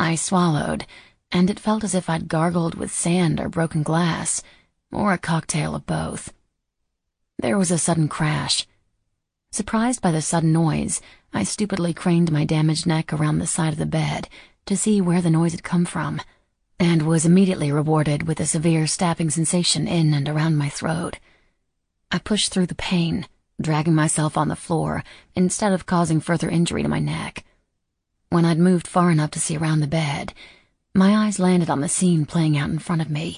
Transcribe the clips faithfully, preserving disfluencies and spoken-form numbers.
I swallowed, and it felt as if I'd gargled with sand or broken glass, or a cocktail of both. There was a sudden crash. Surprised by the sudden noise, I stupidly craned my damaged neck around the side of the bed to see where the noise had come from, and was immediately rewarded with a severe stabbing sensation in and around my throat. I pushed through the pain, dragging myself on the floor instead of causing further injury to my neck. When I'd moved far enough to see around the bed, my eyes landed on the scene playing out in front of me.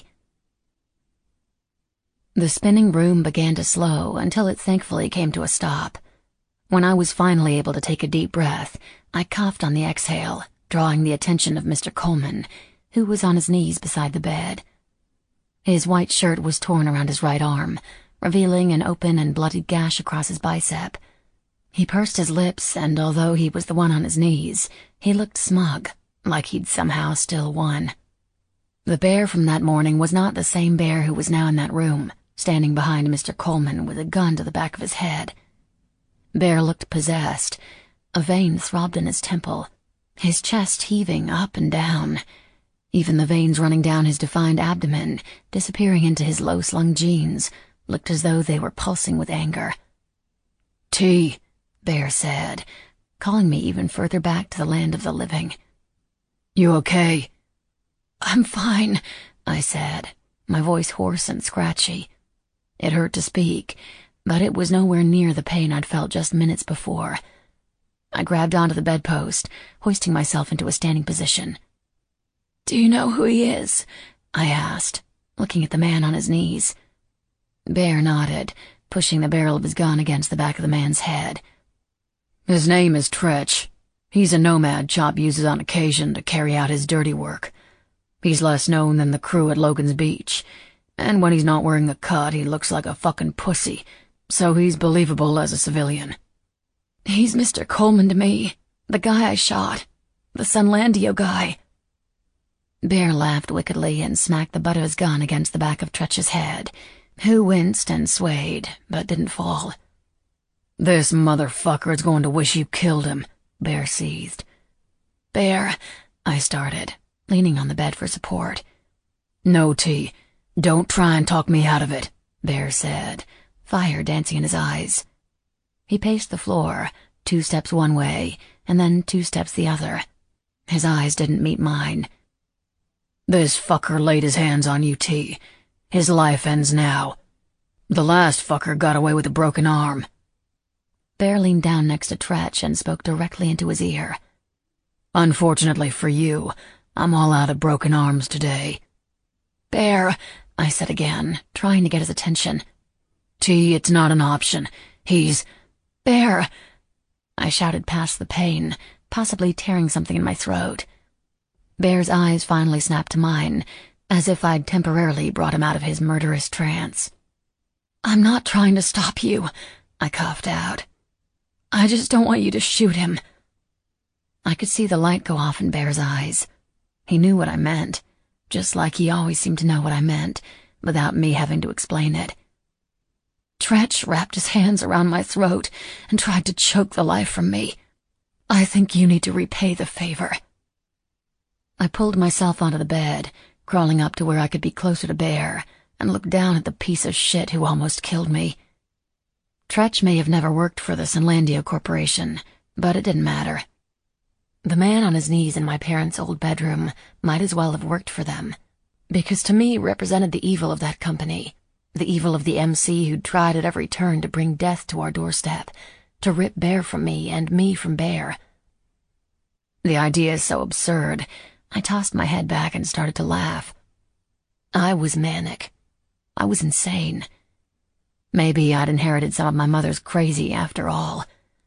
The spinning room began to slow until it thankfully came to a stop. When I was finally able to take a deep breath, I coughed on the exhale, drawing the attention of Mister Coleman, who was on his knees beside the bed. His white shirt was torn around his right arm, revealing an open and bloodied gash across his bicep. He pursed his lips, and although he was the one on his knees, he looked smug, like he'd somehow still won. The bear from that morning was not the same bear who was now in that room, standing behind Mister Coleman with a gun to the back of his head. Bear looked possessed. A vein throbbed in his temple, his chest heaving up and down. Even the veins running down his defined abdomen, disappearing into his low-slung jeans, looked as though they were pulsing with anger. "T," Bear said, calling me even further back to the land of the living. "You okay?" "I'm fine," I said, my voice hoarse and scratchy. It hurt to speak, but it was nowhere near the pain I'd felt just minutes before. I grabbed onto the bedpost, hoisting myself into a standing position. "Do you know who he is?" I asked, looking at the man on his knees. Bear nodded, pushing the barrel of his gun against the back of the man's head. "His name is Tretch. He's a nomad Chop uses on occasion to carry out his dirty work. He's less known than the crew at Logan's Beach, and when he's not wearing a cut, he looks like a fucking pussy, so he's believable as a civilian." "He's Mister Coleman to me, the guy I shot, the Sunlandio guy." Bear laughed wickedly and smacked the butt of his gun against the back of Tretch's head, who winced and swayed, but didn't fall. "This motherfucker is going to wish you killed him," Bear seethed. "Bear," I started, leaning on the bed for support. "No, T. Don't try and talk me out of it," Bear said, fire dancing in his eyes. He paced the floor, two steps one way, and then two steps the other. His eyes didn't meet mine. "This fucker laid his hands on you, T. His life ends now. The last fucker got away with a broken arm." Bear leaned down next to Tretch and spoke directly into his ear. "Unfortunately for you, I'm all out of broken arms today." "Bear," I said again, trying to get his attention. "T, it's not an option. He's—" "Bear!" I shouted past the pain, possibly tearing something in my throat. Bear's eyes finally snapped to mine, as if I'd temporarily brought him out of his murderous trance. "I'm not trying to stop you," I coughed out. "I just don't want you to shoot him." I could see the light go off in Bear's eyes. He knew what I meant, just like he always seemed to know what I meant, without me having to explain it. "Tretch wrapped his hands around my throat and tried to choke the life from me. I think you need to repay the favor." I pulled myself onto the bed, crawling up to where I could be closer to Bear, and looked down at the piece of shit who almost killed me. Tretch may have never worked for the Sunlandio Corporation, but it didn't matter. The man on his knees in my parents' old bedroom might as well have worked for them, because to me represented the evil of that company, the evil of the M C who'd tried at every turn to bring death to our doorstep, to rip Bear from me and me from Bear. The idea is so absurd, I tossed my head back and started to laugh. I was manic. I was insane. Maybe I'd inherited some of my mother's crazy after all.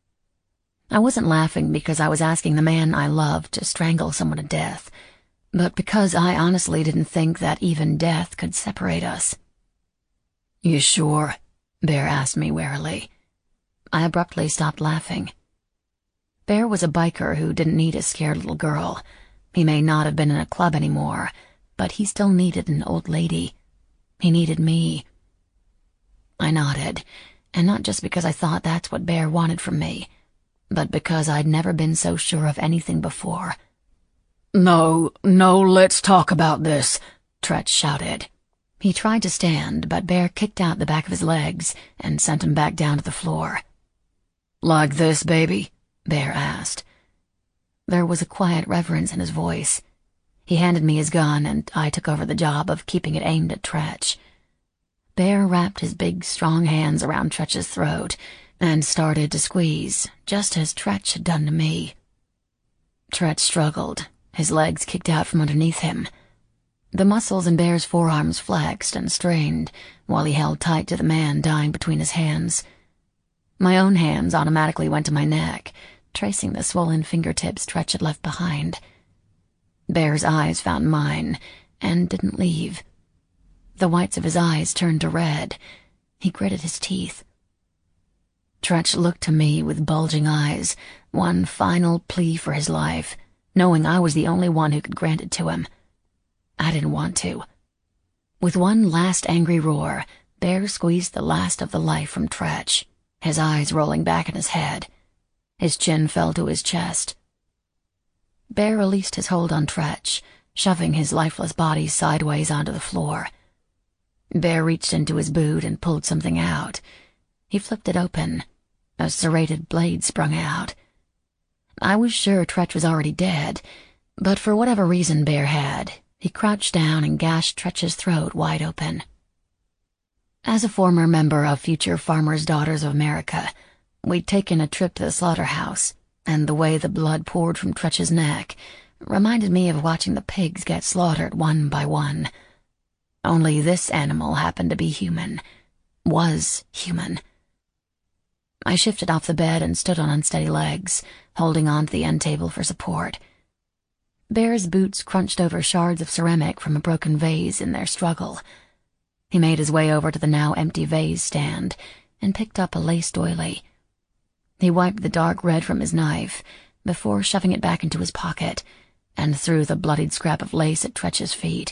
I wasn't laughing because I was asking the man I loved to strangle someone to death, but because I honestly didn't think that even death could separate us. "You sure?" Bear asked me warily. I abruptly stopped laughing. Bear was a biker who didn't need a scared little girl. He may not have been in a club anymore, but he still needed an old lady. He needed me. I nodded, and not just because I thought that's what Bear wanted from me, but because I'd never been so sure of anything before. "No, no, let's talk about this," Tretch shouted. He tried to stand, but Bear kicked out the back of his legs and sent him back down to the floor. "Like this, baby?" Bear asked. There was a quiet reverence in his voice. He handed me his gun, and I took over the job of keeping it aimed at Tretch. Bear wrapped his big, strong hands around Tretch's throat and started to squeeze, just as Tretch had done to me. Tretch struggled, his legs kicked out from underneath him. The muscles in Bear's forearms flexed and strained while he held tight to the man dying between his hands. My own hands automatically went to my neck, tracing the swollen fingertips Tretch had left behind. Bear's eyes found mine and didn't leave. The whites of his eyes turned to red. He gritted his teeth. Tretch looked to me with bulging eyes, one final plea for his life, knowing I was the only one who could grant it to him. I didn't want to. With one last angry roar, Bear squeezed the last of the life from Tretch, his eyes rolling back in his head. His chin fell to his chest. Bear released his hold on Tretch, shoving his lifeless body sideways onto the floor. Bear reached into his boot and pulled something out. He flipped it open. A serrated blade sprung out. I was sure Tretch was already dead, but for whatever reason Bear had, he crouched down and gashed Tretch's throat wide open. As a former member of Future Farmers' Daughters of America, we'd taken a trip to the slaughterhouse, and the way the blood poured from Tretch's neck reminded me of watching the pigs get slaughtered one by one. Only this animal happened to be human, was human. I shifted off the bed and stood on unsteady legs, holding on to the end table for support. Bear's boots crunched over shards of ceramic from a broken vase in their struggle. He made his way over to the now empty vase stand and picked up a lace doily. He wiped the dark red from his knife before shoving it back into his pocket and threw the bloodied scrap of lace at Tretch's feet.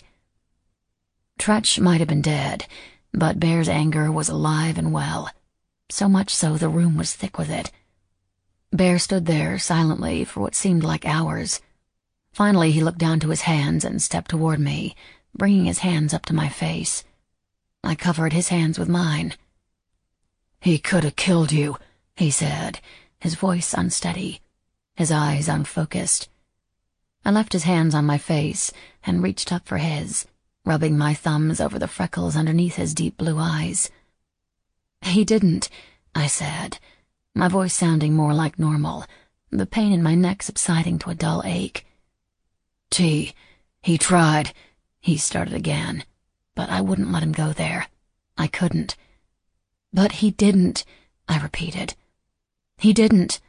Tretch might have been dead, but Bear's anger was alive and well, so much so the room was thick with it. Bear stood there silently for what seemed like hours. Finally, he looked down to his hands and stepped toward me, bringing his hands up to my face. I covered his hands with mine. "He could have killed you," he said, his voice unsteady, his eyes unfocused. I left his hands on my face and reached up for his, rubbing my thumbs over the freckles underneath his deep blue eyes. "He didn't," I said, my voice sounding more like normal, the pain in my neck subsiding to a dull ache. "T, he tried," he started again, but I wouldn't let him go there. I couldn't. "But he didn't," I repeated. "He didn't."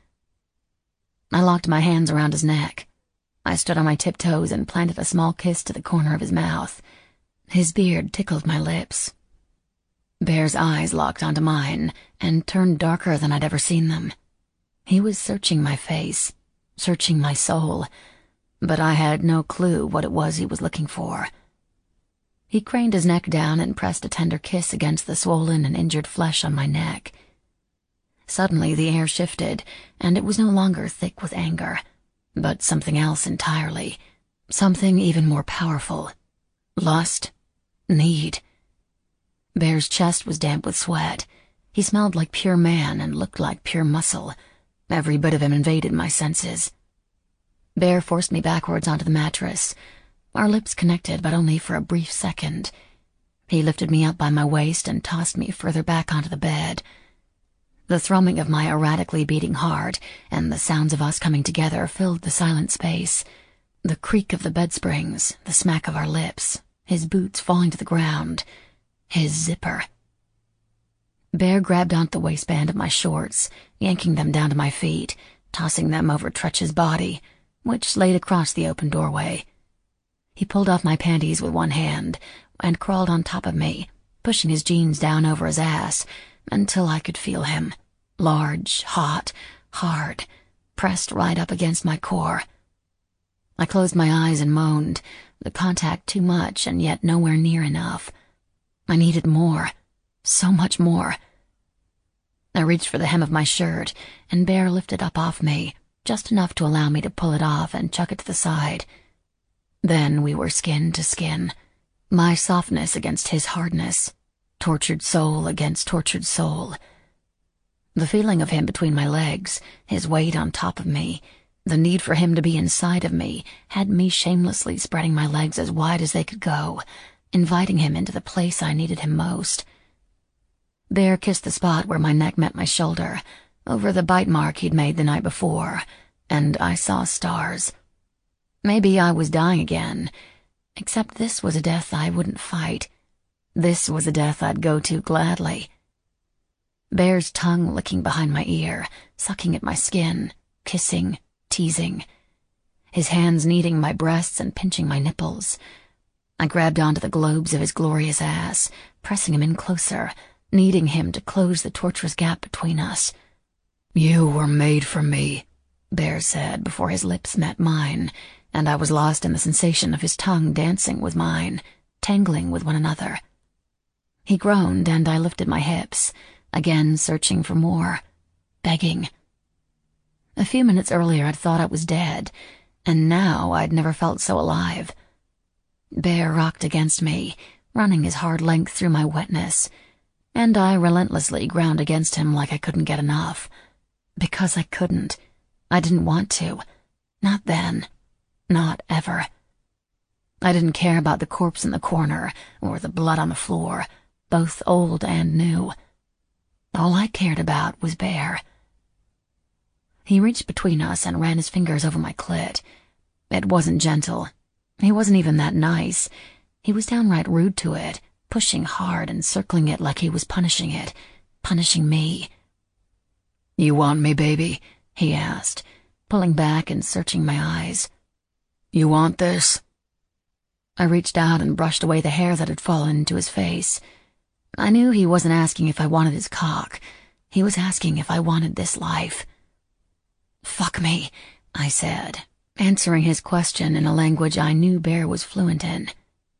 I locked my hands around his neck. I stood on my tiptoes and planted a small kiss to the corner of his mouth. His beard tickled my lips. Bear's eyes locked onto mine and turned darker than I'd ever seen them. He was searching my face, searching my soul, but I had no clue what it was he was looking for. He craned his neck down and pressed a tender kiss against the swollen and injured flesh on my neck. Suddenly the air shifted, and it was no longer thick with anger, but something else entirely, something even more powerful. Lust, need. Bear's chest was damp with sweat. He smelled like pure man and looked like pure muscle. Every bit of him invaded my senses. Bear forced me backwards onto the mattress. Our lips connected, but only for a brief second. He lifted me up by my waist and tossed me further back onto the bed. The thrumming of my erratically beating heart and the sounds of us coming together filled the silent space. The creak of the bed springs, the smack of our lips, his boots falling to the ground, his zipper. Bear grabbed onto the waistband of my shorts, yanking them down to my feet, tossing them over Tretch's body, which laid across the open doorway. He pulled off my panties with one hand and crawled on top of me, pushing his jeans down over his ass until I could feel him, large, hot, hard, pressed right up against my core. I closed my eyes and moaned, the contact too much and yet nowhere near enough. I needed more, so much more. I reached for the hem of my shirt, and Bear lifted up off me, just enough to allow me to pull it off and chuck it to the side. Then we were skin to skin, my softness against his hardness, tortured soul against tortured soul. The feeling of him between my legs, his weight on top of me, the need for him to be inside of me, had me shamelessly spreading my legs as wide as they could go, inviting him into the place I needed him most. Bear kissed the spot where my neck met my shoulder, over the bite mark he'd made the night before, and I saw stars. Maybe I was dying again, except this was a death I wouldn't fight. This was a death I'd go to gladly. Bear's tongue licking behind my ear, sucking at my skin, kissing, teasing. His hands kneading my breasts and pinching my nipples. I grabbed onto the globes of his glorious ass, pressing him in closer, needing him to close the torturous gap between us. "You were made for me," Bear said before his lips met mine, and I was lost in the sensation of his tongue dancing with mine, tangling with one another. He groaned, and I lifted my hips, again searching for more, begging. A few minutes earlier I'd thought I was dead, and now I'd never felt so alive. Bear rocked against me, running his hard length through my wetness, and I relentlessly ground against him like I couldn't get enough. Because I couldn't. I didn't want to. Not then. Not ever. I didn't care about the corpse in the corner, or the blood on the floor, both old and new. All I cared about was Bear. He reached between us and ran his fingers over my clit. It wasn't gentle. He wasn't even that nice. He was downright rude to it, pushing hard and circling it like he was punishing it, punishing me. "You want me, baby?" he asked, pulling back and searching my eyes. "You want this?" I reached out and brushed away the hair that had fallen into his face. I knew he wasn't asking if I wanted his cock. He was asking if I wanted this life. "Fuck me," I said, answering his question in a language I knew Bear was fluent in.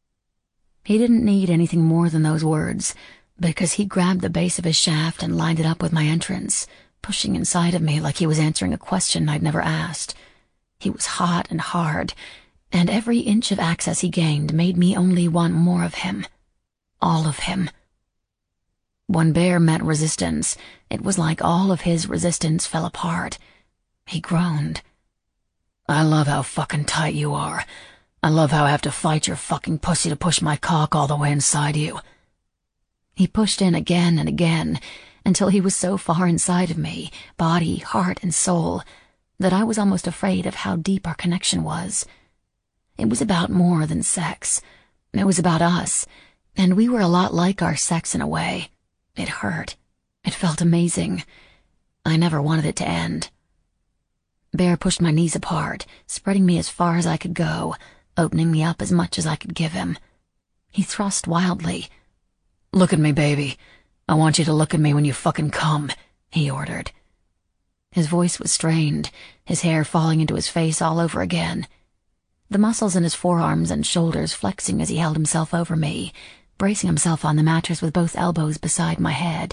He didn't need anything more than those words, because he grabbed the base of his shaft and lined it up with my entrance, pushing inside of me like he was answering a question I'd never asked. He was hot and hard, and every inch of access he gained made me only want more of him. All of him. When Bear met resistance, it was like all of his resistance fell apart. He groaned. "I love how fucking tight you are. I love how I have to fight your fucking pussy to push my cock all the way inside you." He pushed in again and again, until he was so far inside of me, body, heart, and soul, that I was almost afraid of how deep our connection was. It was about more than sex. It was about us, and we were a lot like our sex in a way. It hurt. It felt amazing. I never wanted it to end. Bear pushed my knees apart, spreading me as far as I could go, opening me up as much as I could give him. He thrust wildly. "Look at me, baby. I want you to look at me when you fucking come," he ordered. His voice was strained, his hair falling into his face all over again. The muscles in his forearms and shoulders flexing as he held himself over me, bracing himself on the mattress with both elbows beside my head.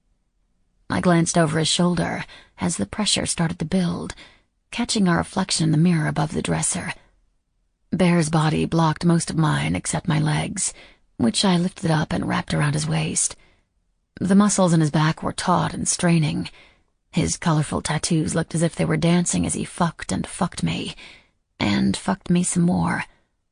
I glanced over his shoulder as the pressure started to build, catching our reflection in the mirror above the dresser. Bear's body blocked most of mine except my legs, which I lifted up and wrapped around his waist. The muscles in his back were taut and straining. His colorful tattoos looked as if they were dancing as he fucked and fucked me, and fucked me some more.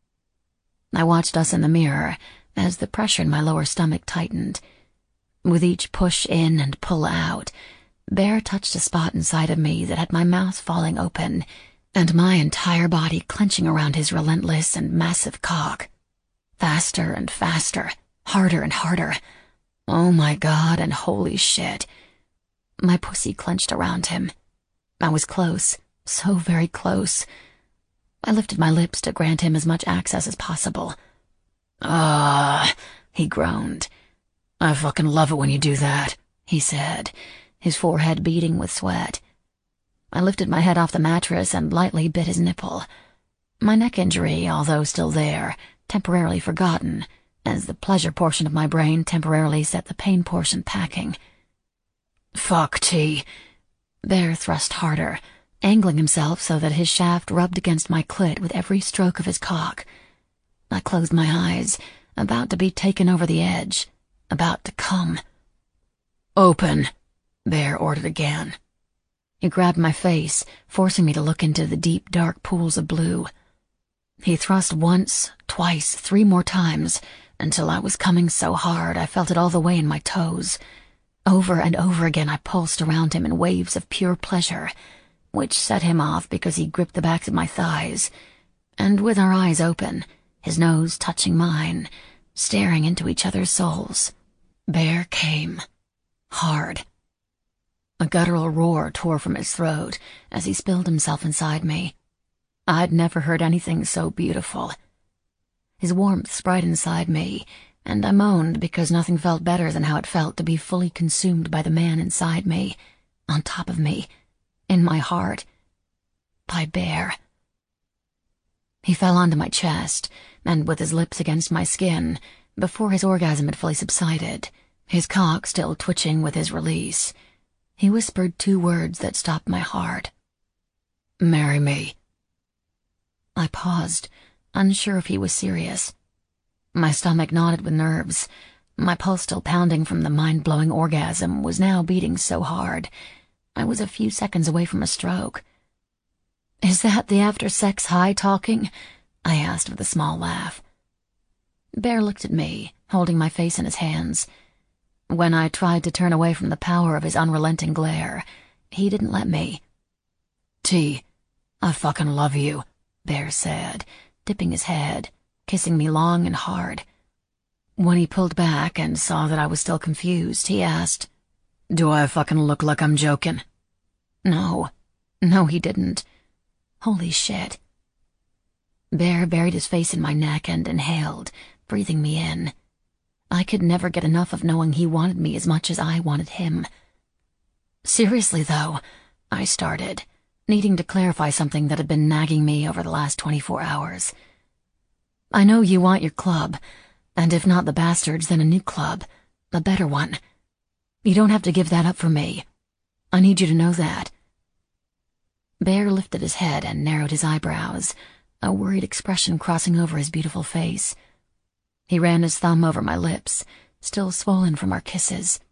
I watched us in the mirror as the pressure in my lower stomach tightened. With each push in and pull out, Bear touched a spot inside of me that had my mouth falling open, and my entire body clenching around his relentless and massive cock. Faster and faster, harder and harder. Oh my God, and holy shit. My pussy clenched around him. I was close, so very close. I lifted my lips to grant him as much access as possible. "Ah," he groaned. "I fucking love it when you do that," he said, his forehead beading with sweat. I lifted my head off the mattress and lightly bit his nipple. My neck injury, although still there, temporarily forgotten, as the pleasure portion of my brain temporarily set the pain portion packing. "Fuck, T." Bear thrust harder, angling himself so that his shaft rubbed against my clit with every stroke of his cock. I closed my eyes, about to be taken over the edge, about to come. "Open," Bear ordered again. He grabbed my face, forcing me to look into the deep, dark pools of blue. He thrust once, twice, three more times, until I was coming so hard I felt it all the way in my toes. Over and over again I pulsed around him in waves of pure pleasure, which set him off because he gripped the backs of my thighs, and with our eyes open, his nose touching mine, staring into each other's souls, Bear came. Hard. A guttural roar tore from his throat as he spilled himself inside me. I'd never heard anything so beautiful. His warmth spread inside me, and I moaned because nothing felt better than how it felt to be fully consumed by the man inside me, on top of me, in my heart, by Bear. He fell onto my chest, and with his lips against my skin, before his orgasm had fully subsided, his cock still twitching with his release, he whispered two words that stopped my heart. "Marry me." I paused, unsure if he was serious. My stomach knotted with nerves. My pulse, still pounding from the mind-blowing orgasm, was now beating so hard. I was a few seconds away from a stroke. "Is that the after-sex high talking?" I asked with a small laugh. Bear looked at me, holding my face in his hands. When I tried to turn away from the power of his unrelenting glare, he didn't let me. "T, I fucking love you," Bear said, dipping his head, kissing me long and hard. When he pulled back and saw that I was still confused, he asked, "Do I fucking look like I'm joking?" No. No, he didn't. Holy shit. Bear buried his face in my neck and inhaled, breathing me in. I could never get enough of knowing he wanted me as much as I wanted him. "Seriously, though," I started, needing to clarify something that had been nagging me over the last twenty-four hours. "I know you want your club, and if not the Bastards, then a new club, a better one. You don't have to give that up for me. I need you to know that." Bear lifted his head and narrowed his eyebrows, a worried expression crossing over his beautiful face. He ran his thumb over my lips, still swollen from our kisses.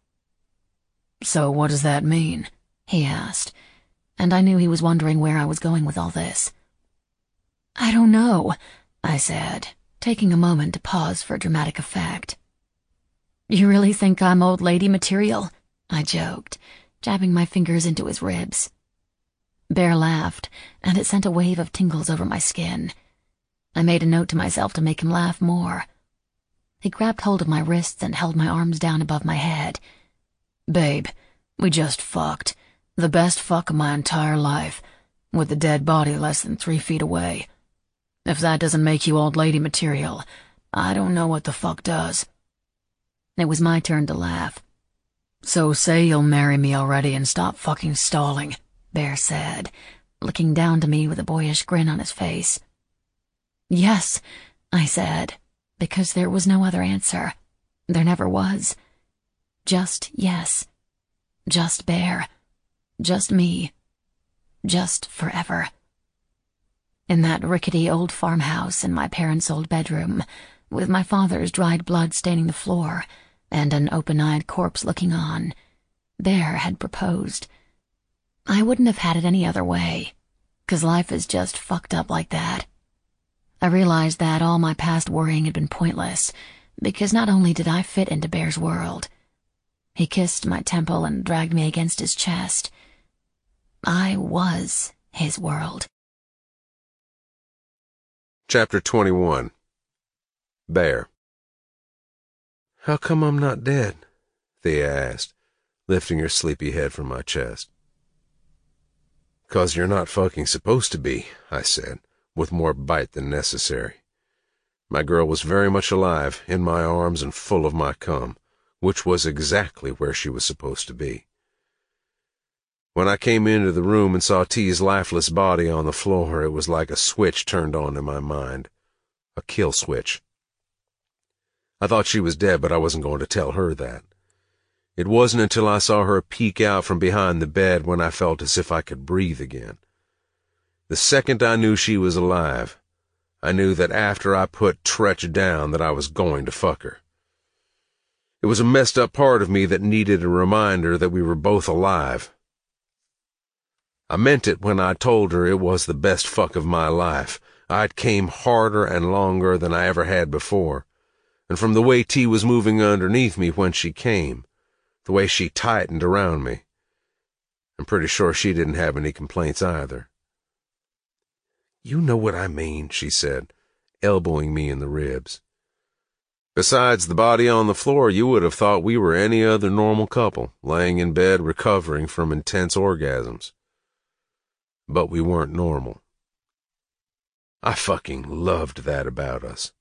"So what does that mean?" he asked, and I knew he was wondering where I was going with all this. "I don't know," I said, taking a moment to pause for dramatic effect. "You really think I'm old lady material?" I joked, jabbing my fingers into his ribs. Bear laughed, and it sent a wave of tingles over my skin. I made a note to myself to make him laugh more. He grabbed hold of my wrists and held my arms down above my head. "Babe, we just fucked. The best fuck of my entire life, with the dead body less than three feet away. If that doesn't make you old lady material, I don't know what the fuck does." It was my turn to laugh. "So say you'll marry me already and stop fucking stalling," Bear said, looking down to me with a boyish grin on his face. "Yes," I said, because there was no other answer. There never was. Just yes. Just Bear. Just me. Just forever. In that rickety old farmhouse in my parents' old bedroom, with my father's dried blood staining the floor and an open-eyed corpse looking on, Bear had proposed. I wouldn't have had it any other way, 'cause life is just fucked up like that. I realized that all my past worrying had been pointless, because not only did I fit into Bear's world, he kissed my temple and dragged me against his chest. I was his world. Chapter twenty-one. Bear. "How come I'm not dead?" Thea asked, lifting her sleepy head from my chest. "'Cause you're not fucking supposed to be," I said, with more bite than necessary. My girl was very much alive, in my arms and full of my cum, which was exactly where she was supposed to be. When I came into the room and saw T's lifeless body on the floor, it was like a switch turned on in my mind. A kill switch. I thought she was dead, but I wasn't going to tell her that. It wasn't until I saw her peek out from behind the bed when I felt as if I could breathe again. The second I knew she was alive, I knew that after I put Tretch down that I was going to fuck her. It was a messed up part of me that needed a reminder that we were both alive. I meant it when I told her it was the best fuck of my life. I'd came harder and longer than I ever had before, and from the way T was moving underneath me when she came, the way she tightened around me, I'm pretty sure she didn't have any complaints either. "You know what I mean," she said, elbowing me in the ribs. Besides the body on the floor, you would have thought we were any other normal couple, laying in bed recovering from intense orgasms. But we weren't normal. I fucking loved that about us.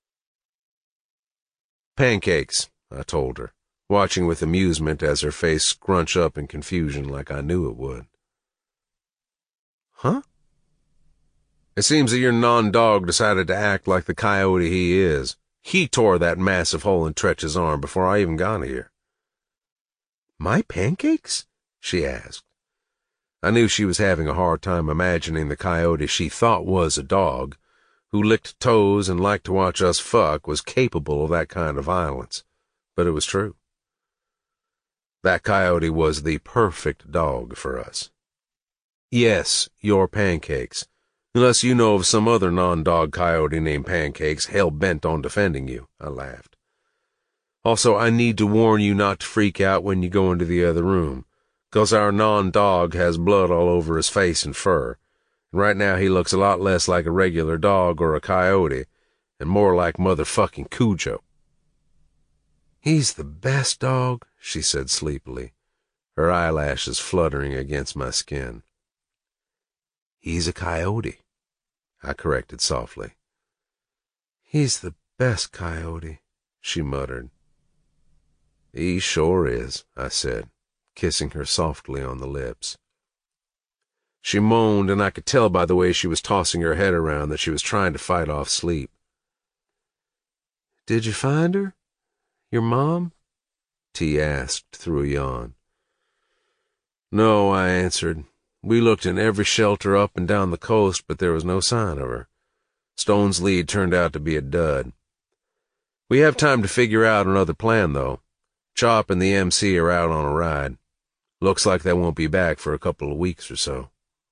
"Pancakes," I told her, watching with amusement as her face scrunched up in confusion like I knew it would. "Huh?" "It seems that your non-dog decided to act like the coyote he is. He tore that massive hole in Tretch's arm before I even got here." "My pancakes?" she asked. I knew she was having a hard time imagining the coyote she thought was a dog, who licked toes and liked to watch us fuck, was capable of that kind of violence. But it was true. That coyote was the perfect dog for us. "Yes, your pancakes. Unless you know of some other non-dog coyote named Pancakes hell-bent on defending you," I laughed. "Also, I need to warn you not to freak out when you go into the other room, 'cause our non-dog has blood all over his face and fur, and right now he looks a lot less like a regular dog or a coyote, and more like motherfucking Cujo." "He's the best dog," she said sleepily, her eyelashes fluttering against my skin. "He's a coyote," I corrected softly. "He's the best coyote," she muttered. "He sure is," I said, kissing her softly on the lips. She moaned, and I could tell by the way she was tossing her head around that she was trying to fight off sleep. "Did you find her? Your mom?" T asked through a yawn. "No," I answered. "We looked in every shelter up and down the coast, but there was no sign of her. Stone's lead turned out to be a dud. We have time to figure out another plan, though. Chop and the M C are out on a ride. Looks like they won't be back for a couple of weeks or so."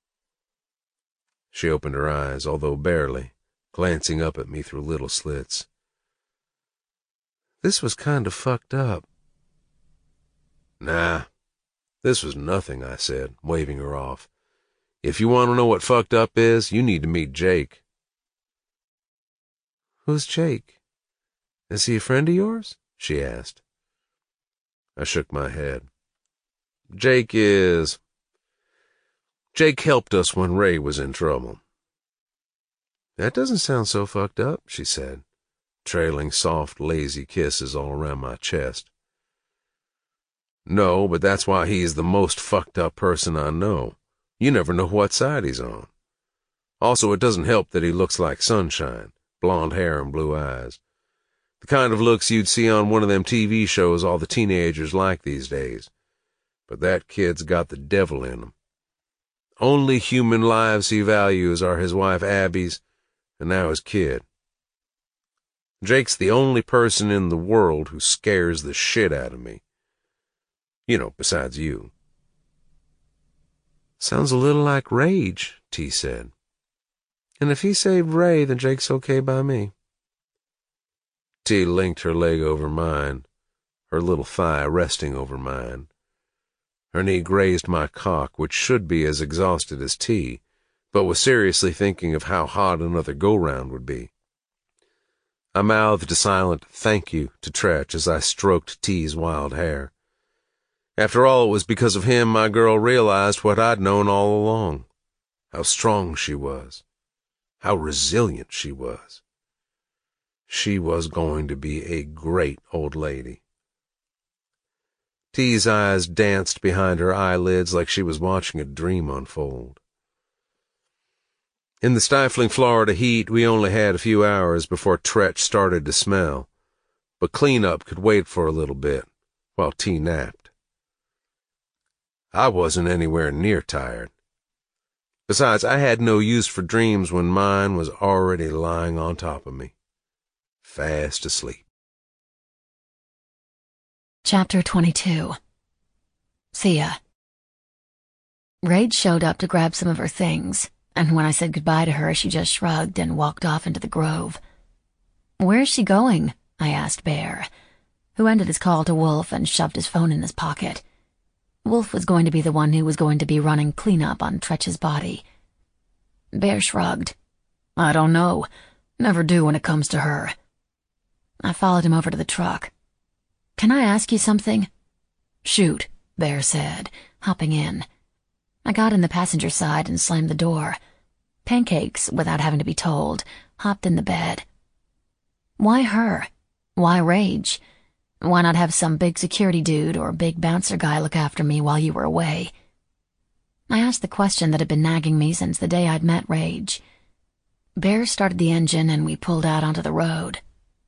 She opened her eyes, although barely, glancing up at me through little slits. "This was kind of fucked up." "Nah, this was nothing," I said, waving her off. "If you want to know what fucked up is, you need to meet Jake." "Who's Jake? Is he a friend of yours?" she asked. I shook my head. Jake is... Jake helped us when Ray was in trouble." "That doesn't sound so fucked up," she said, trailing soft, lazy kisses all around my chest. "No, but that's why he's the most fucked up person I know. You never know what side he's on. Also, it doesn't help that he looks like sunshine, blonde hair and blue eyes. The kind of looks you'd see on one of them T V shows all the teenagers like these days. But that kid's got the devil in him. Only human lives he values are his wife Abby's, and now his kid. Jake's the only person in the world who scares the shit out of me. You know, besides you." "Sounds a little like Rage," T said. "And if he saved Ray, then Jake's okay by me." T linked her leg over mine, her little thigh resting over mine. Her knee grazed my cock, which should be as exhausted as T, but was seriously thinking of how hot another go-round would be. I mouthed a silent thank you to Tretch as I stroked T's wild hair. After all, it was because of him my girl realized what I'd known all along. How strong she was. How resilient she was. She was going to be a great old lady. T's eyes danced behind her eyelids like she was watching a dream unfold. In the stifling Florida heat, we only had a few hours before Tretch started to smell, but cleanup could wait for a little bit, while T napped. I wasn't anywhere near tired. Besides, I had no use for dreams when mine was already lying on top of me, fast asleep. Chapter twenty-two. Thea. Rage showed up to grab some of her things, and when I said goodbye to her, she just shrugged and walked off into the grove. "Where is she going?" I asked Bear, who ended his call to Wolf and shoved his phone in his pocket. Wolf was going to be the one who was going to be running cleanup on Tretch's body. Bear shrugged. "I don't know. Never do when it comes to her." I followed him over to the truck. "Can I ask you something?" "Shoot," Bear said, hopping in. I got in the passenger side and slammed the door. Pancakes, without having to be told, hopped in the bed. "Why her? Why Rage? Why not have some big security dude or big bouncer guy look after me while you were away?" I asked the question that had been nagging me since the day I'd met Rage. Bear started the engine and we pulled out onto the road.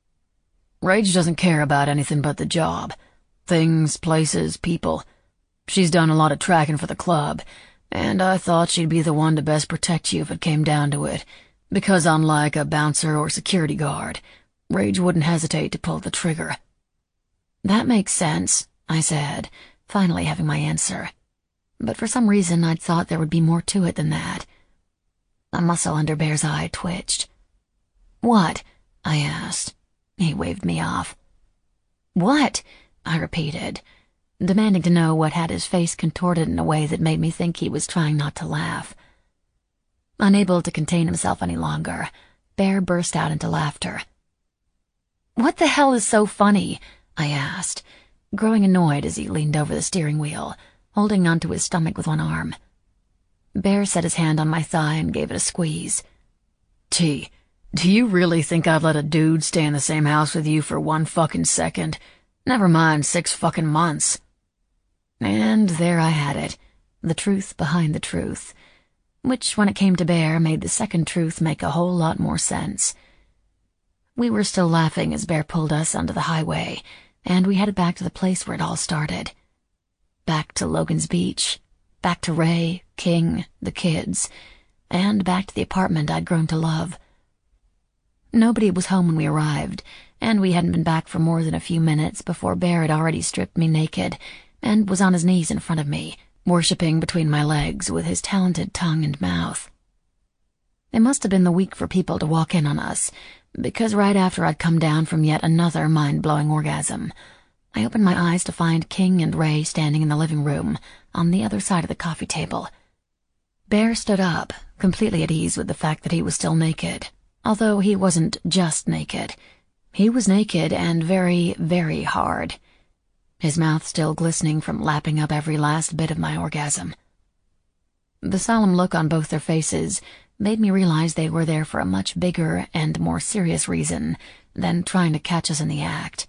"Rage doesn't care about anything but the job. Things, places, people. She's done a lot of tracking for the club, and I thought she'd be the one to best protect you if it came down to it, because unlike a bouncer or security guard, Rage wouldn't hesitate to pull the trigger." "That makes sense," I said, finally having my answer. But for some reason I'd thought there would be more to it than that. A muscle under Bear's eye twitched. "What?" I asked. He waved me off. "What?" I repeated, demanding to know what had his face contorted in a way that made me think he was trying not to laugh. Unable to contain himself any longer, Bear burst out into laughter. "What the hell is so funny?" I asked, growing annoyed as he leaned over the steering wheel, holding onto his stomach with one arm. Bear set his hand on my thigh and gave it a squeeze. "T, do you really think I'd let a dude stay in the same house with you for one fucking second? Never mind six fucking months." And there I had it, the truth behind the truth, which, when it came to Bear, made the second truth make a whole lot more sense. We were still laughing as Bear pulled us onto the highway, and we headed back to the place where it all started. Back to Logan's Beach, back to Ray, King, the kids, and back to the apartment I'd grown to love. Nobody was home when we arrived, and we hadn't been back for more than a few minutes before Bear had already stripped me naked and was on his knees in front of me, worshipping between my legs with his talented tongue and mouth. It must have been the week for people to walk in on us, because right after I'd come down from yet another mind-blowing orgasm, I opened my eyes to find King and Ray standing in the living room on the other side of the coffee table. Bear stood up, completely at ease with the fact that he was still naked, although he wasn't just naked. He was naked and very, very hard, his mouth still glistening from lapping up every last bit of my orgasm. The solemn look on both their faces made me realize they were there for a much bigger and more serious reason than trying to catch us in the act.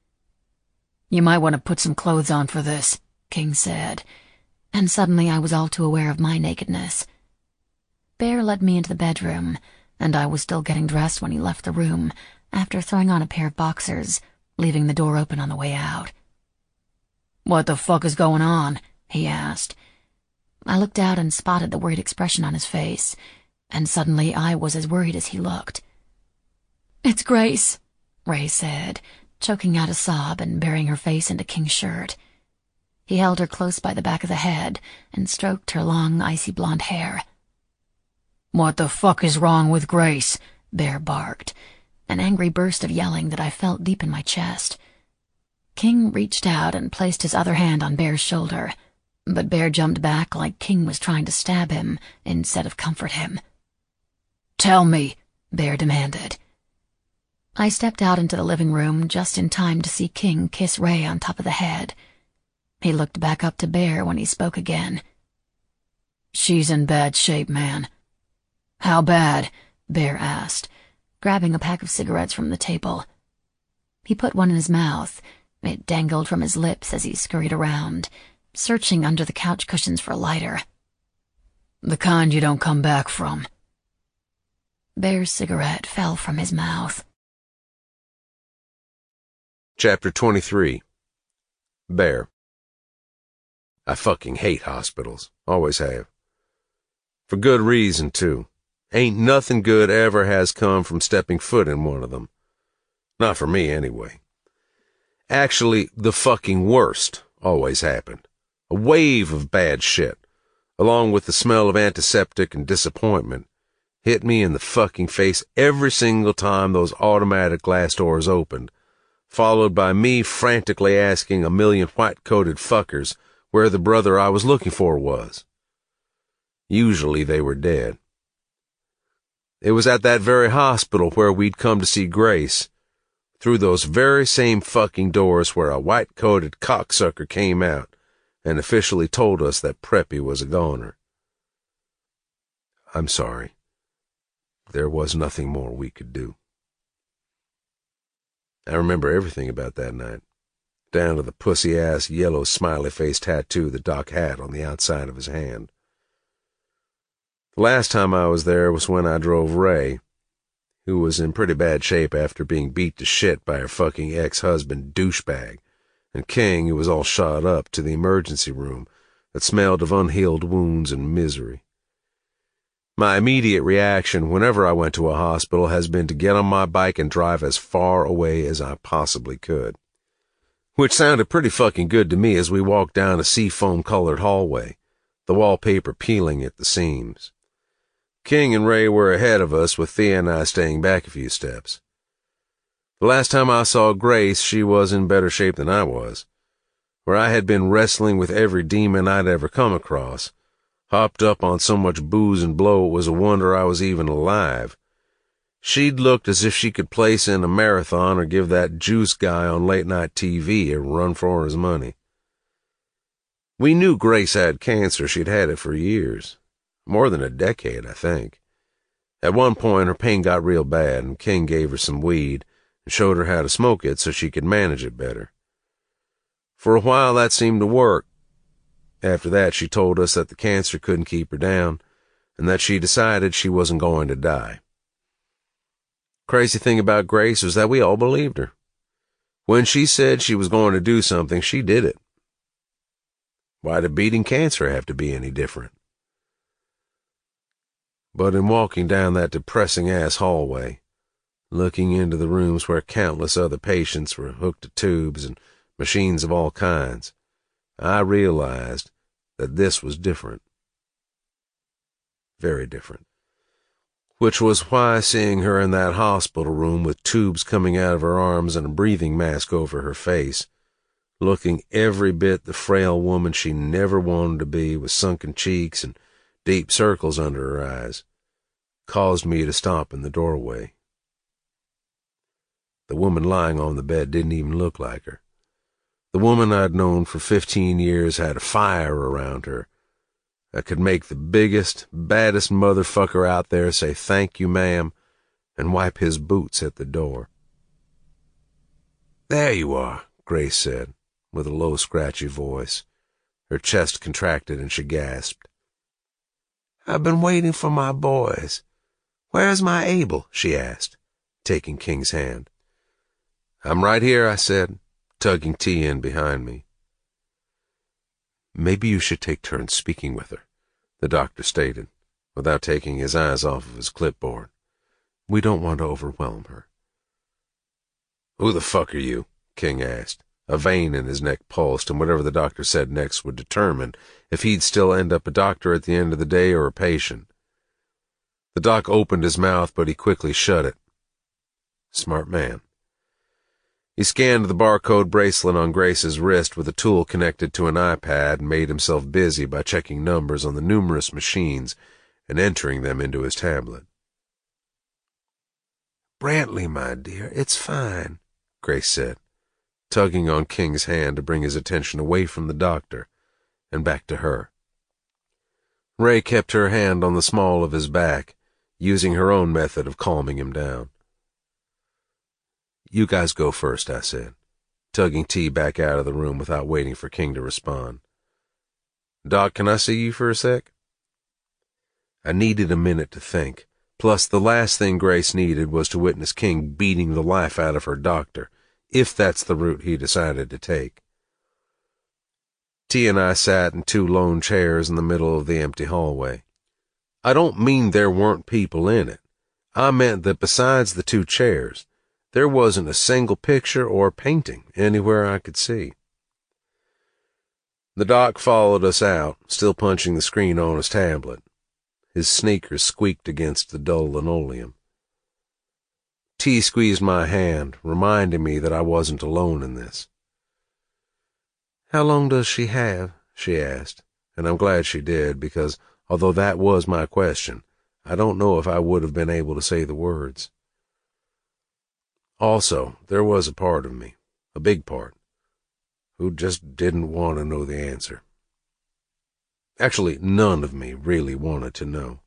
"You might want to put some clothes on for this," King said, and suddenly I was all too aware of my nakedness. Bear led me into the bedroom, and I was still getting dressed when he left the room after throwing on a pair of boxers, leaving the door open on the way out. "What the fuck is going on?" he asked. I looked out and spotted the worried expression on his face, and suddenly I was as worried as he looked. "It's Grace," Ray said, choking out a sob and burying her face into King's shirt. He held her close by the back of the head and stroked her long, icy blonde hair. "What the fuck is wrong with Grace?" Bear barked, an angry burst of yelling that I felt deep in my chest. King reached out and placed his other hand on Bear's shoulder, but Bear jumped back like King was trying to stab him instead of comfort him. "Tell me," Bear demanded. I stepped out into the living room just in time to see King kiss Ray on top of the head. He looked back up to Bear when he spoke again. "She's in bad shape, man." "How bad?" Bear asked, grabbing a pack of cigarettes from the table. He put one in his mouth. It dangled from his lips as he scurried around, searching under the couch cushions for a lighter. "The kind you don't come back from." Bear's cigarette fell from his mouth. Chapter twenty-three. Bear. I fucking hate hospitals. Always have. For good reason, too. Ain't nothing good ever has come from stepping foot in one of them. Not for me, anyway. Actually, the fucking worst always happened. A wave of bad shit, along with the smell of antiseptic and disappointment, hit me in the fucking face every single time those automatic glass doors opened, followed by me frantically asking a million white-coated fuckers where the brother I was looking for was. Usually they were dead. It was at that very hospital where we'd come to see Grace, through those very same fucking doors where a white-coated cocksucker came out and officially told us that Preppy was a goner. I'm sorry. There was nothing more we could do. I remember everything about that night, down to the pussy-ass yellow smiley-face tattoo the doc had on the outside of his hand. The last time I was there was when I drove Ray, who was in pretty bad shape after being beat to shit by her fucking ex-husband douchebag, and King, who was all shot up, to the emergency room that smelled of unhealed wounds and misery. My immediate reaction whenever I went to a hospital has been to get on my bike and drive as far away as I possibly could. Which sounded pretty fucking good to me as we walked down a seafoam-colored hallway, the wallpaper peeling at the seams. King and Ray were ahead of us, with Thea and I staying back a few steps. The last time I saw Grace, she was in better shape than I was, where I had been wrestling with every demon I'd ever come across, hopped up on so much booze and blow it was a wonder I was even alive. She'd looked as if she could place in a marathon or give that juice guy on late-night T V a run for his money. We knew Grace had cancer. She'd had it for years. More than a decade, I think. At one point, her pain got real bad, and King gave her some weed and showed her how to smoke it so she could manage it better. For a while, that seemed to work. After that, she told us that the cancer couldn't keep her down, and that she decided she wasn't going to die. Crazy thing about Grace was that we all believed her. When she said she was going to do something, she did it. Why did beating cancer have to be any different? But in walking down that depressing-ass hallway, looking into the rooms where countless other patients were hooked to tubes and machines of all kinds, I realized that this was different. Very different. Which was why seeing her in that hospital room with tubes coming out of her arms and a breathing mask over her face, looking every bit the frail woman she never wanted to be, with sunken cheeks and deep circles under her eyes, caused me to stop in the doorway. The woman lying on the bed didn't even look like her. The woman I'd known for fifteen years had a fire around her that could make the biggest, baddest motherfucker out there say thank you, ma'am, and wipe his boots at the door. There you are, Grace said, with a low, scratchy voice. Her chest contracted and she gasped. I've been waiting for my boys. Where's my Abel? She asked, taking King's hand. I'm right here, I said, tugging T in behind me. Maybe you should take turns speaking with her, the doctor stated, without taking his eyes off of his clipboard. We don't want to overwhelm her. Who the fuck are you? King asked. A vein in his neck pulsed, and whatever the doctor said next would determine if he'd still end up a doctor at the end of the day or a patient. The doc opened his mouth, but he quickly shut it. Smart man. He scanned the barcode bracelet on Grace's wrist with a tool connected to an iPad and made himself busy by checking numbers on the numerous machines and entering them into his tablet. Brantley, my dear, it's fine, Grace said, tugging on King's hand to bring his attention away from the doctor and back to her. Ray kept her hand on the small of his back, using her own method of calming him down. You guys go first, I said, tugging T back out of the room without waiting for King to respond. Doc, can I see you for a sec? I needed a minute to think, plus the last thing Grace needed was to witness King beating the life out of her doctor, if that's the route he decided to take. T and I sat in two lone chairs in the middle of the empty hallway. I don't mean there weren't people in it. I meant that besides the two chairs, there wasn't a single picture or painting anywhere I could see. The doc followed us out, still punching the screen on his tablet. His sneakers squeaked against the dull linoleum. T squeezed my hand, reminding me that I wasn't alone in this. "How long does she have?" she asked, and I'm glad she did, because although that was my question, I don't know if I would have been able to say the words. Also, there was a part of me, a big part, who just didn't want to know the answer. Actually, none of me really wanted to know.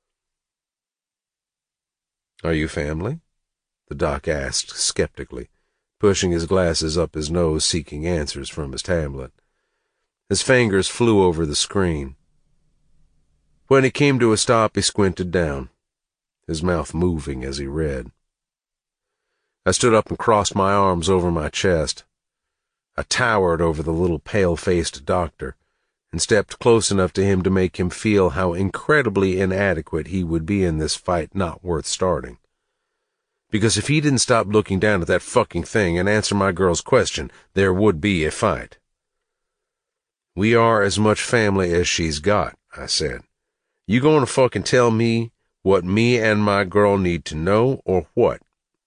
"Are you family?" the doc asked skeptically, pushing his glasses up his nose, seeking answers from his tablet. His fingers flew over the screen. When he came to a stop, he squinted down, his mouth moving as he read. I stood up and crossed my arms over my chest. I towered over the little pale-faced doctor and stepped close enough to him to make him feel how incredibly inadequate he would be in this fight not worth starting. Because if he didn't stop looking down at that fucking thing and answer my girl's question, there would be a fight. "We are as much family as she's got," I said. "You gonna fucking tell me what me and my girl need to know, or what?"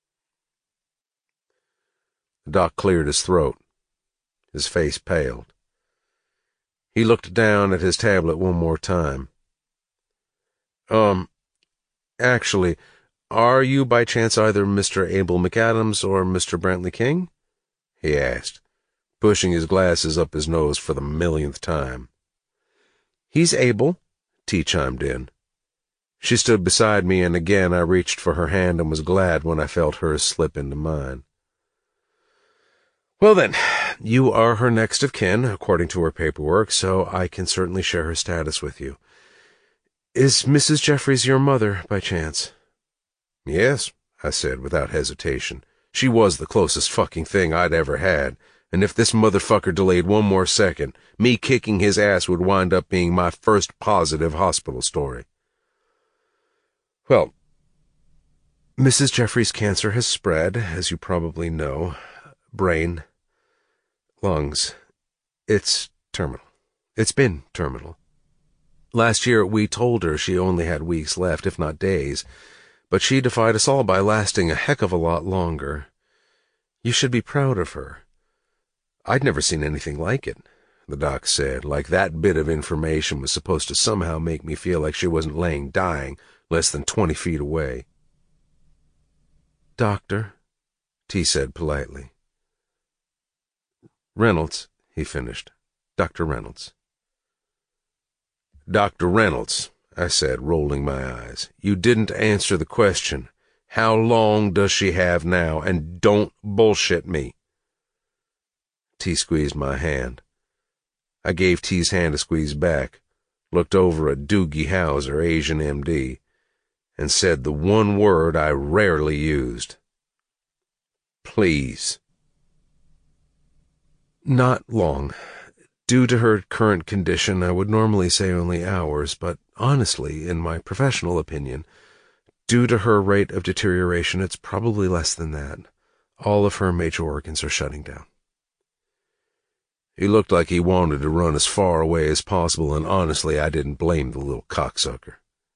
The doc cleared his throat. His face paled. He looked down at his tablet one more time. Um, actually, are you by chance either Mister Abel McAdams or Mister Brantley King?" he asked, pushing his glasses up his nose for the millionth time. "He's Abel," T chimed in. She stood beside me, and again I reached for her hand and was glad when I felt hers slip into mine. "Well then, you are her next of kin, according to her paperwork, so I can certainly share her status with you. Is Missus Jeffries your mother, by chance?" "Yes," I said without hesitation. She was the closest fucking thing I'd ever had, and if this motherfucker delayed one more second, me kicking his ass would wind up being my first positive hospital story. "Well, Missus Jeffries' cancer has spread, as you probably know. Brain, lungs. It's terminal. It's been terminal. Last year, we told her she only had weeks left, if not days, but she defied us all by lasting a heck of a lot longer. You should be proud of her. I'd never seen anything like it," the doc said, like that bit of information was supposed to somehow make me feel like she wasn't laying dying less than twenty feet away. "Doctor," T said politely. "Reynolds," he finished. "Doctor Reynolds." "Doctor Reynolds," I said, rolling my eyes. "You didn't answer the question. How long does she have now? And don't bullshit me." T squeezed my hand. I gave T's hand a squeeze back, looked over at Doogie Howser, Asian M D, and said the one word I rarely used. "Please." "Not long. Due to her current condition, I would normally say only hours, but honestly, in my professional opinion, due to her rate of deterioration, it's probably less than that. All of her major organs are shutting down." He looked like he wanted to run as far away as possible, and honestly, I didn't blame the little cocksucker.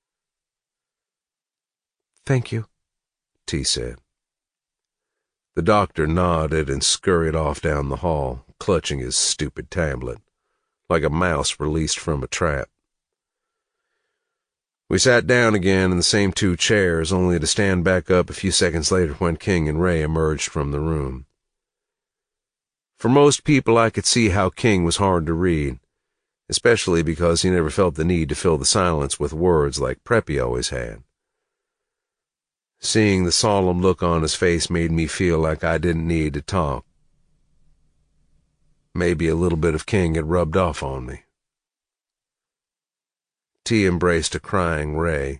"Thank you," T said. The doctor nodded and scurried off down the hall, clutching his stupid tablet, like a mouse released from a trap. We sat down again in the same two chairs, only to stand back up a few seconds later when King and Ray emerged from the room. For most people, I could see how King was hard to read, especially because he never felt the need to fill the silence with words like Preppy always had. Seeing the solemn look on his face made me feel like I didn't need to talk. Maybe a little bit of King had rubbed off on me. T embraced a crying Ray.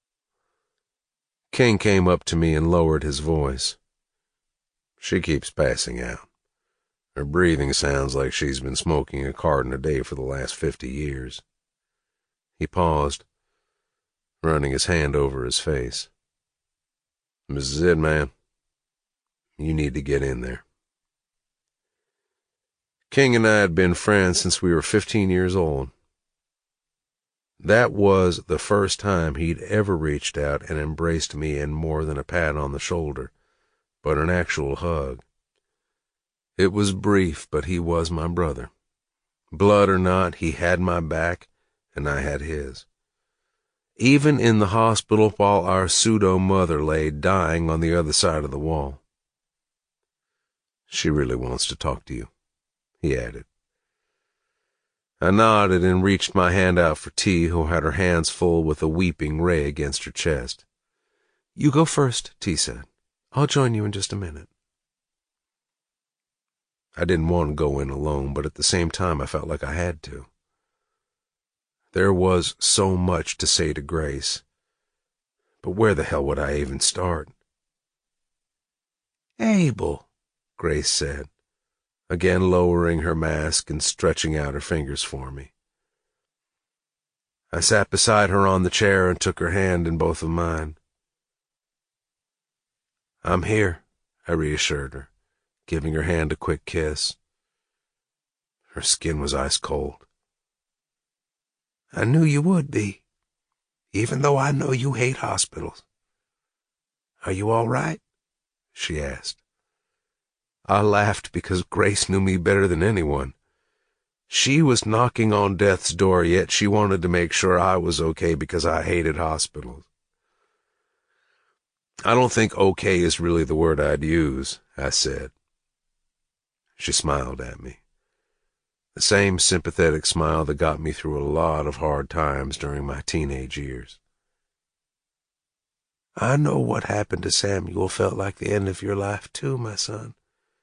King came up to me and lowered his voice. "She keeps passing out. Her breathing sounds like she's been smoking a carton a day for the last fifty years. He paused. running his hand over his face. "This is it, man. You need to get in there." King and I had been friends since we were fifteen years old. That was the first time he'd ever reached out and embraced me in more than a pat on the shoulder, but an actual hug. It was brief, but he was my brother. Blood or not, he had my back, and I had his. Even in the hospital while our pseudo-mother lay dying on the other side of the wall. "She really wants to talk to you," he added. I nodded and reached my hand out for T, who had her hands full with a weeping Ray against her chest. "You go first," T said. "I'll join you in just a minute." I didn't want to go in alone, but at the same time I felt like I had to. There was so much to say to Grace, but where the hell would I even start? "Abel," Grace said, again lowering her mask and stretching out her fingers for me. I sat beside her on the chair and took her hand in both of mine. "I'm here," I reassured her, giving her hand a quick kiss. Her skin was ice cold. "I knew you would be, even though I know you hate hospitals. Are you all right?" she asked. I laughed because Grace knew me better than anyone. She was knocking on death's door, yet she wanted to make sure I was okay because I hated hospitals. "I don't think okay is really the word I'd use," I said. She smiled at me. The same sympathetic smile that got me through a lot of hard times during my teenage years. "I know what happened to Samuel felt like the end of your life too, my son."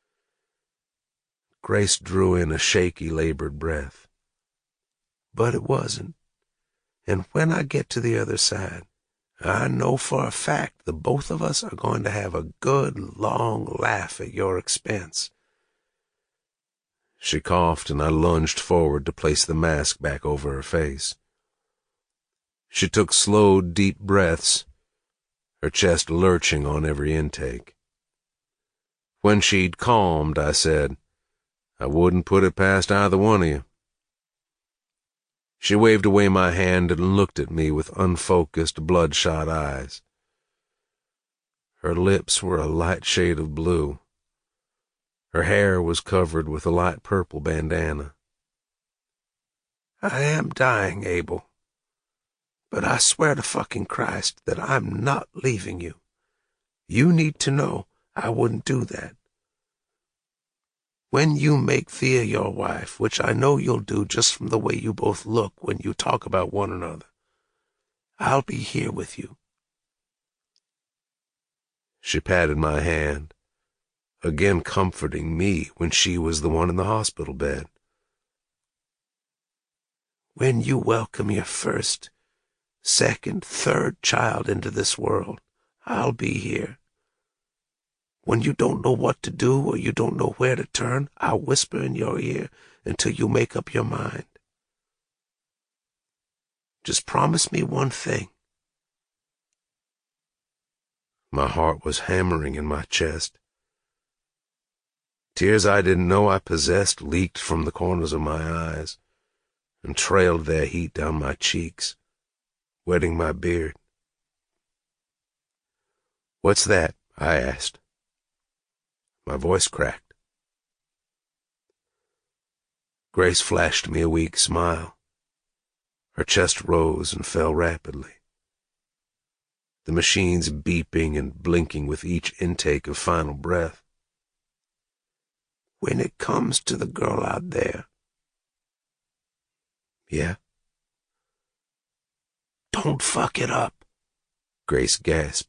Grace drew in a shaky, labored breath. "But it wasn't. And when I get to the other side, I know for a fact the both of us are going to have a good, long laugh at your expense." She coughed, and I lunged forward to place the mask back over her face. She took slow, deep breaths, her chest lurching on every intake. When she'd calmed, I said, "I wouldn't put it past either one of you." She waved away my hand and looked at me with unfocused, bloodshot eyes. Her lips were a light shade of blue. Her hair was covered with a light purple bandana. "I am dying, Abel, but I swear to fucking Christ that I'm not leaving you. You need to know I wouldn't do that. When you make Thea your wife, which I know you'll do just from the way you both look when you talk about one another, I'll be here with you." She patted my hand, again comforting me when she was the one in the hospital bed. "When you welcome your first, second, third child into this world, I'll be here. When you don't know what to do or you don't know where to turn, I'll whisper in your ear until you make up your mind. Just promise me one thing." My heart was hammering in my chest. Tears I didn't know I possessed leaked from the corners of my eyes and trailed their heat down my cheeks, wetting my beard. "What's that?" I asked. My voice cracked. Grace flashed me a weak smile. Her chest rose and fell rapidly, the machines beeping and blinking with each intake of final breath. "When it comes to the girl out there." "Yeah?" "Don't fuck it up," Grace gasped.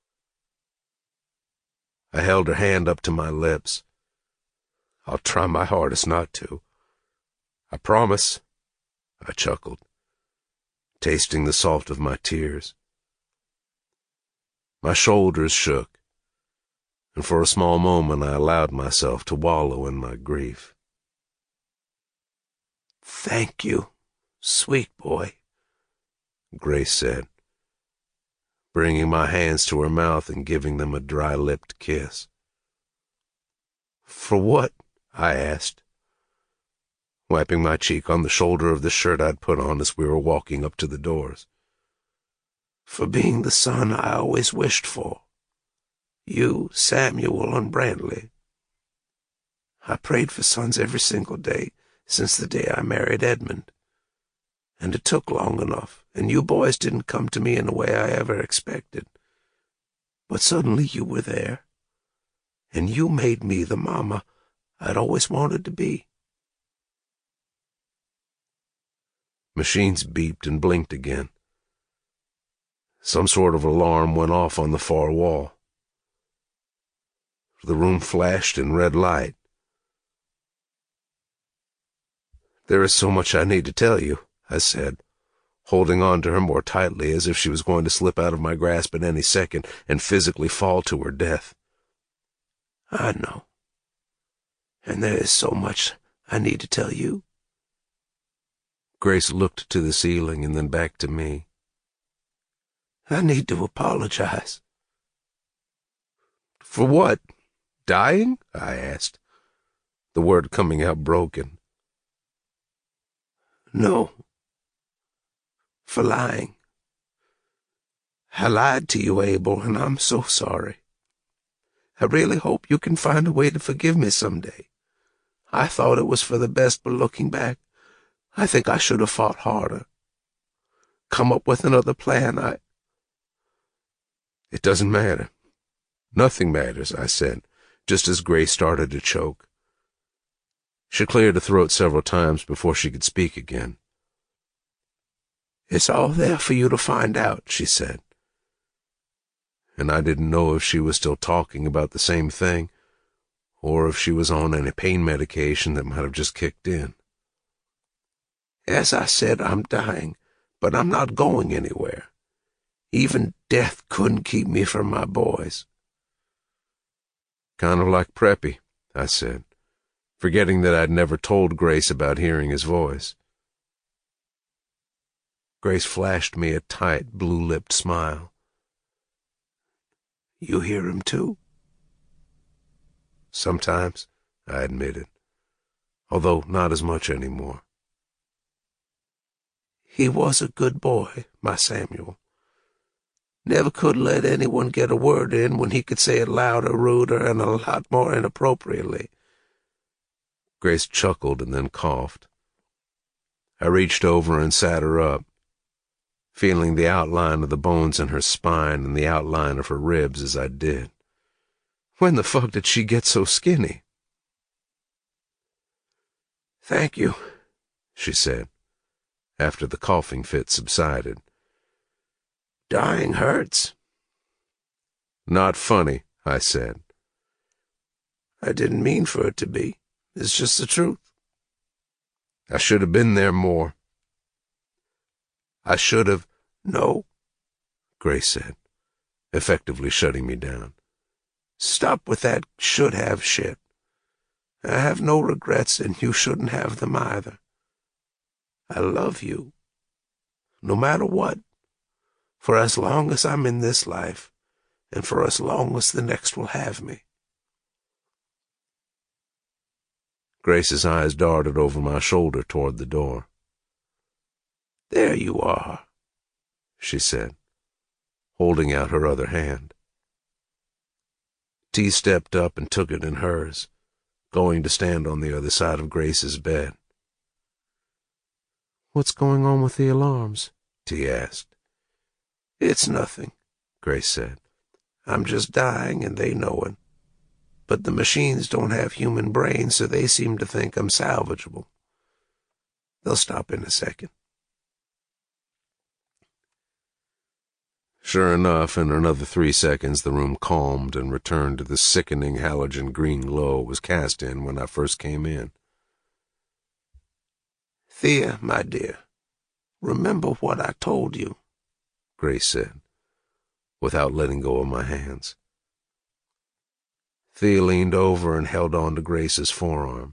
I held her hand up to my lips. "I'll try my hardest not to. I promise," I chuckled, tasting the salt of my tears. My shoulders shook, and for a small moment I allowed myself to wallow in my grief. "Thank you, sweet boy," Grace said, bringing my hands to her mouth and giving them a dry-lipped kiss. "For what?" I asked, wiping my cheek on the shoulder of the shirt I'd put on as we were walking up to the doors. "For being the son I always wished for. You, Samuel, and Brantley. I prayed for sons every single day since the day I married Edmund. And it took long enough, and you boys didn't come to me in a way I ever expected. But suddenly you were there, and you made me the mama I'd always wanted to be." Machines beeped and blinked again. Some sort of alarm went off on the far wall. The room flashed in red light. "There is so much I need to tell you," I said, holding on to her more tightly as if she was going to slip out of my grasp at any second and physically fall to her death. "I know. And there is so much I need to tell you." Grace looked to the ceiling and then back to me. "I need to apologize." "For what? Dying?" I asked, the word coming out broken. "No. For lying. I lied to you, Abel, and I'm so sorry. I really hope you can find a way to forgive me someday. I thought it was for the best, but looking back, I think I should have fought harder. Come up with another plan. I... "It doesn't matter. Nothing matters," I said, just as Grace started to choke. She cleared her throat several times before she could speak again. "It's all there for you to find out," she said. And I didn't know if she was still talking about the same thing, or if she was on any pain medication that might have just kicked in. "As I said, I'm dying, but I'm not going anywhere. Even death couldn't keep me from my boys." "Kind of like Preppy," I said, forgetting that I'd never told Grace about hearing his voice. Grace flashed me a tight, blue-lipped smile. "You hear him too?" "Sometimes," I admitted, although not as much anymore. "He was a good boy, my Samuel. Never could let anyone get a word in when he could say it louder, ruder, and a lot more inappropriately." Grace chuckled and then coughed. I reached over and sat her up, feeling the outline of the bones in her spine and the outline of her ribs as I did. When the fuck did she get so skinny? "Thank you," she said, after the coughing fit subsided. "Dying hurts." "Not funny," I said. "I didn't mean for it to be. It's just the truth." "I should have been there more." "I should have—" "No," Grace said, effectively shutting me down. "Stop with that should-have shit. I have no regrets, and you shouldn't have them either. I love you, no matter what, for as long as I'm in this life, and for as long as the next will have me." Grace's eyes darted over my shoulder toward the door. "There you are," she said, holding out her other hand. T stepped up and took it in hers, going to stand on the other side of Grace's bed. "What's going on with the alarms?" T asked. "It's nothing," Grace said. "I'm just dying, and they know it. But the machines don't have human brains, so they seem to think I'm salvageable. They'll stop in a second." Sure enough, in another three seconds the room calmed and returned to the sickening halogen green glow it was cast in when I first came in. "Thea, my dear, remember what I told you," Grace said, without letting go of my hands. Thea leaned over and held on to Grace's forearm.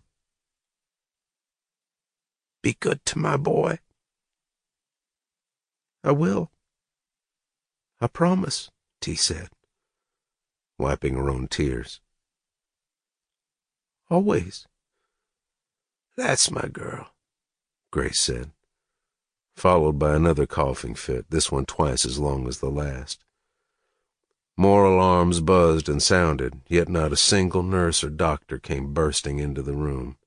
"Be good to my boy." "I will." I promise, T said, wiping her own tears. Always. That's my girl, Grace said, followed by another coughing fit, this one twice as long as the last. More alarms buzzed and sounded, yet not a single nurse or doctor came bursting into the room.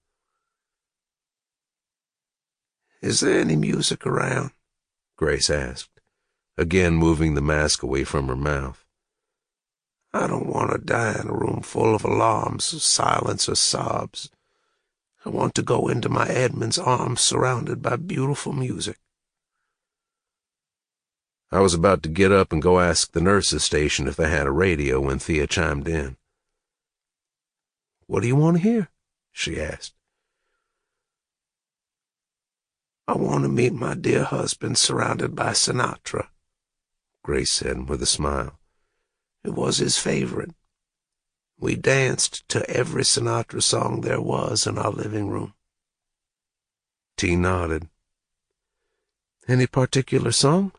Is there any music around? Grace asked, again moving the mask away from her mouth. I don't want to die in a room full of alarms, silence, or sobs. I want to go into my Edmund's arms surrounded by beautiful music. I was about to get up and go ask the nurses' station if they had a radio when Thea chimed in. What do you want to hear? She asked. I want to meet my dear husband surrounded by Sinatra, Grace said with a smile. It was his favorite. We danced to every Sinatra song there was in our living room. T nodded. Any particular song?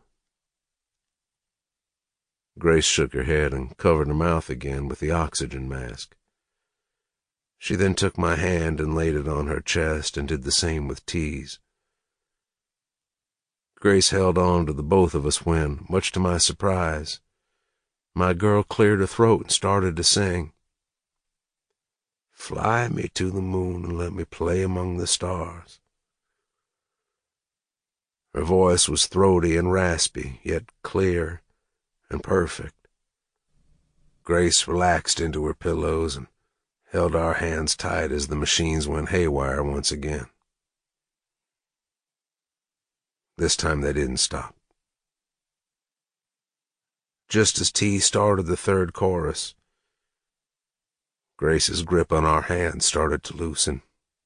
Grace shook her head and covered her mouth again with the oxygen mask. She then took my hand and laid it on her chest and did the same with T's. Grace held on to the both of us when, much to my surprise, my girl cleared her throat and started to sing. Fly me to the moon and let me play among the stars. Her voice was throaty and raspy, yet clear and perfect. Grace relaxed into her pillows and held our hands tight as the machines went haywire once again. This time they didn't stop. Just as T started the third chorus, Grace's grip on our hands started to loosen.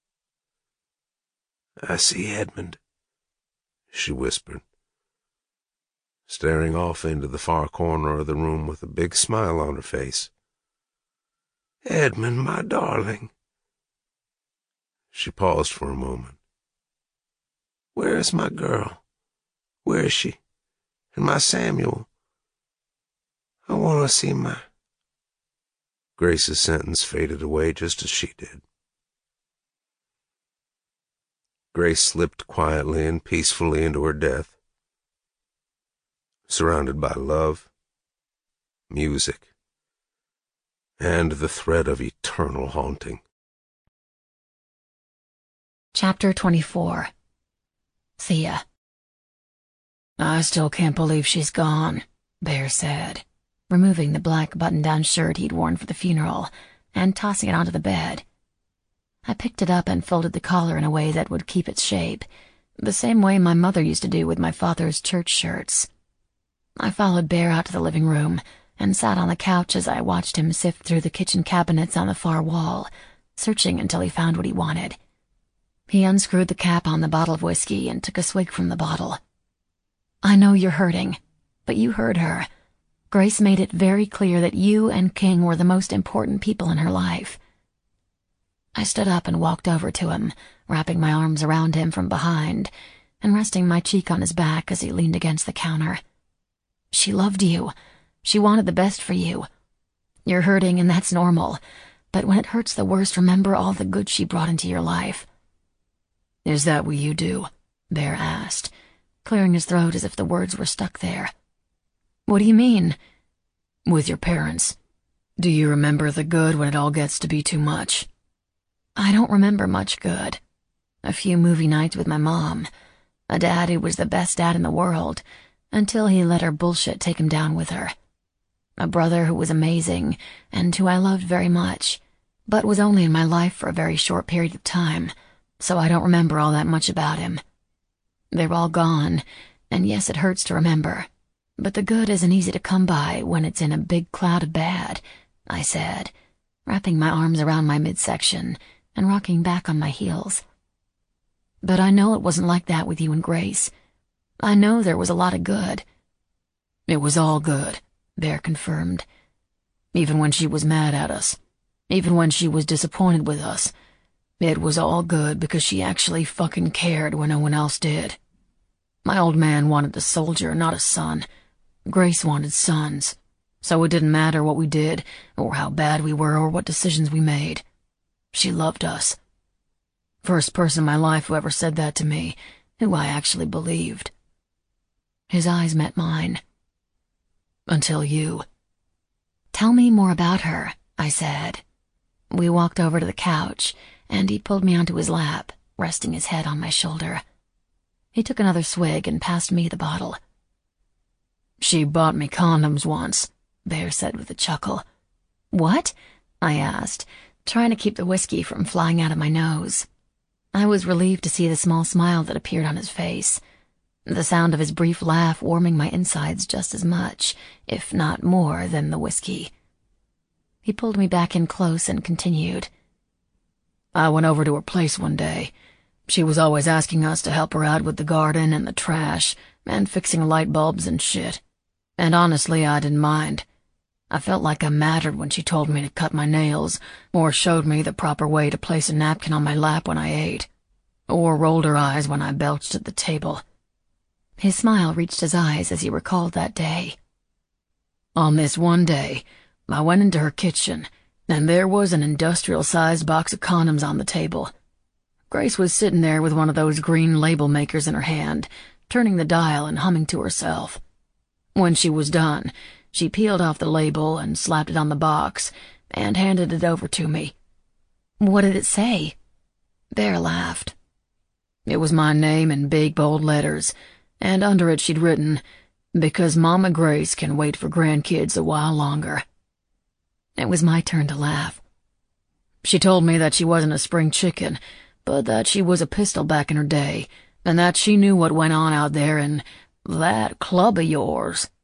I see Edmund, she whispered, staring off into the far corner of the room with a big smile on her face. Edmund, my darling. She paused for a moment. Where is my girl? Where is she? And my Samuel? I want to see my... Grace's sentence faded away just as she did. Grace slipped quietly and peacefully into her death, surrounded by love, music, and the threat of eternal haunting. Chapter twenty-four. Thea. I still can't believe she's gone, Bear said, removing the black button-down shirt he'd worn for the funeral and tossing it onto the bed. I picked it up and folded the collar in a way that would keep its shape, the same way my mother used to do with my father's church shirts. I followed Bear out to the living room and sat on the couch as I watched him sift through the kitchen cabinets on the far wall, searching until he found what he wanted. He unscrewed the cap on the bottle of whiskey and took a swig from the bottle. I know you're hurting, but you heard her. Grace made it very clear that you and King were the most important people in her life. I stood up and walked over to him, wrapping my arms around him from behind and resting my cheek on his back as he leaned against the counter. She loved you. She wanted the best for you. You're hurting, and that's normal, but when it hurts the worst, remember all the good she brought into your life. Is that what you do? Bear asked, clearing his throat as if the words were stuck there. What do you mean? With your parents. Do you remember the good when it all gets to be too much? I don't remember much good. A few movie nights with my mom. A dad who was the best dad in the world, until he let her bullshit take him down with her. A brother who was amazing, and who I loved very much, but was only in my life for a very short period of time, so I don't remember all that much about him. They're all gone, and yes, it hurts to remember, but the good isn't easy to come by when it's in a big cloud of bad, I said, wrapping my arms around my midsection and rocking back on my heels. But I know it wasn't like that with you and Grace. I know there was a lot of good. It was all good, Bear confirmed. Even when she was mad at us. Even when she was disappointed with us. It was all good because she actually fucking cared when no one else did. My old man wanted a soldier, not a son. Grace wanted sons, so it didn't matter what we did, or how bad we were, or what decisions we made. She loved us. First person in my life who ever said that to me, who I actually believed. His eyes met mine. Until you. Tell me more about her, I said. We walked over to the couch, and he pulled me onto his lap, resting his head on my shoulder. He took another swig and passed me the bottle. She bought me condoms once, Bear said with a chuckle. What? I asked, trying to keep the whiskey from flying out of my nose. I was relieved to see the small smile that appeared on his face, the sound of his brief laugh warming my insides just as much, if not more, than the whiskey. He pulled me back in close and continued. I went over to her place one day. She was always asking us to help her out with the garden and the trash and fixing light bulbs and shit. And honestly, I didn't mind. I felt like I mattered when she told me to cut my nails, or showed me the proper way to place a napkin on my lap when I ate, or rolled her eyes when I belched at the table. His smile reached his eyes as he recalled that day. On this one day, I went into her kitchen, and there was an industrial-sized box of condoms on the table. Grace was sitting there with one of those green label makers in her hand, turning the dial and humming to herself. When she was done, she peeled off the label and slapped it on the box and handed it over to me. What did it say? Bear laughed. It was my name in big, bold letters, and under it she'd written, "Because Mama Grace can wait for grandkids a while longer." It was my turn to laugh. She told me that she wasn't a spring chicken, but that she was a pistol back in her day, and that she knew what went on out there in that club of yours.